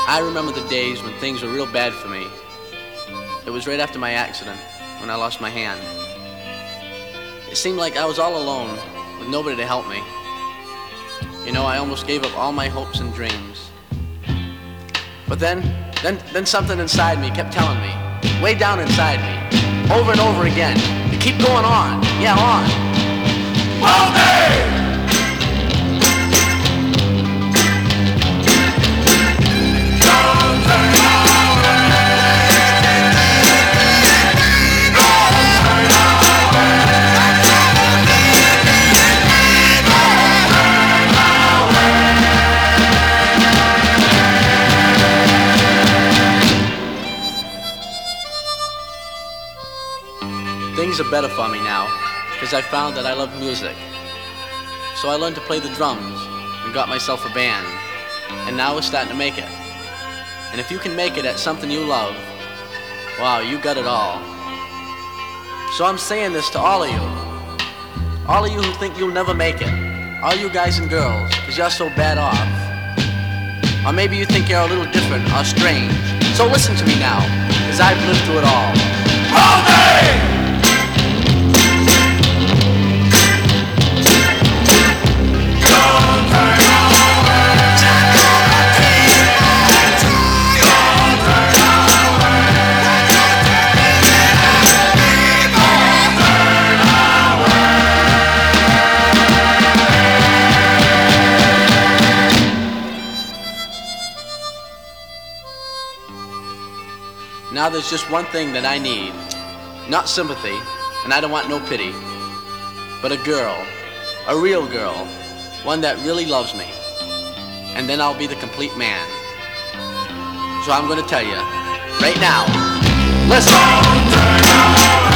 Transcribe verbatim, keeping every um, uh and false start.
I remember the days when things were real bad for me. It was right after my accident, when I lost my hand. It seemed like I was all alone, with nobody to help me. You know, I almost gave up all my hopes and dreams. But then, then, then something inside me kept telling me, way down inside me, over and over again, to keep going on, yeah, on. All day! Things are better for me now, because I found that I love music. So I learned to play the drums and got myself a band, and now we're starting to make it. And if you can make it at something you love, wow, you got it all. So I'm saying this to all of you, all of you who think you'll never make it, all you guys and girls, because you're so bad off. Or maybe you think you're a little different or strange. So listen to me now, because I've lived through it all. All day! Now there's just one thing that I need. Not sympathy, and I don't want no pity, but a girl, a real girl, one that really loves me. And then I'll be the complete man. So I'm gonna tell you, right now, listen!